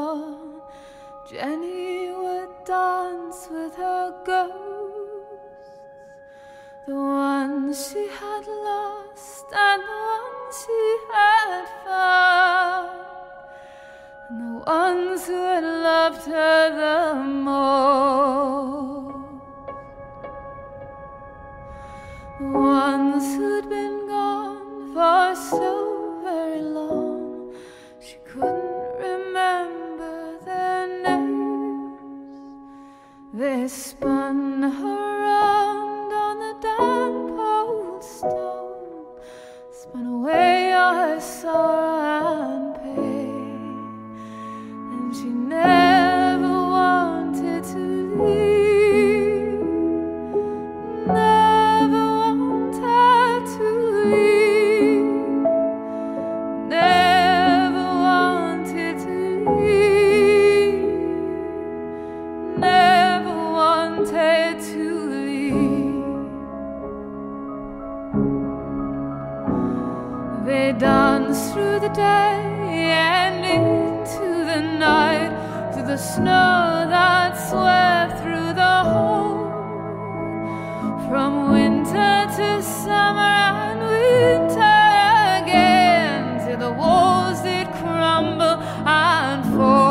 gone, Jenny would dance with her ghosts, the ones she had lost and the ones she had found, and the ones who had loved her the most, the ones who'd been gone for so very long she couldn't remember their names. They spun her round on the damp old stone, spun away all her sorrow and pain, and she never wanted to leave, never wanted to leave, never wanted to leave, never wanted to leave. They danced through the day and into the night, through the snow that swept through the hole, from winter to summer and winter again, till the walls did crumble and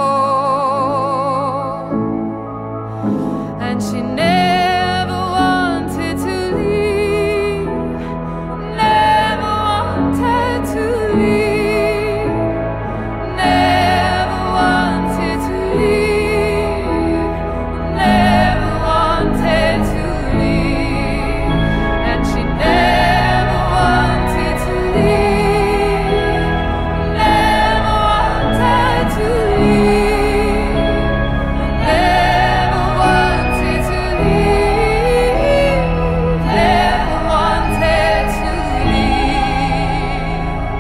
fall. And she never wanted to leave, never wanted to leave, never wanted to leave, never wanted to leave, and she never wanted to leave, never wanted to leave, never wanted to leave, never wanted to leave.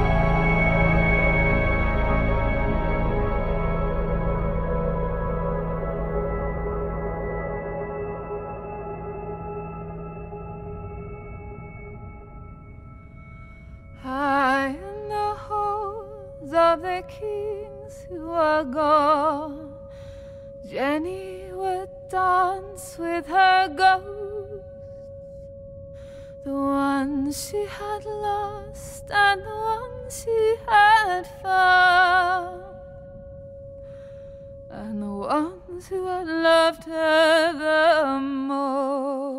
High in the halls of the kings who are gone, Jenny would dance with her ghosts, the ones she had lost and the ones she had found, and the ones who had loved her the most.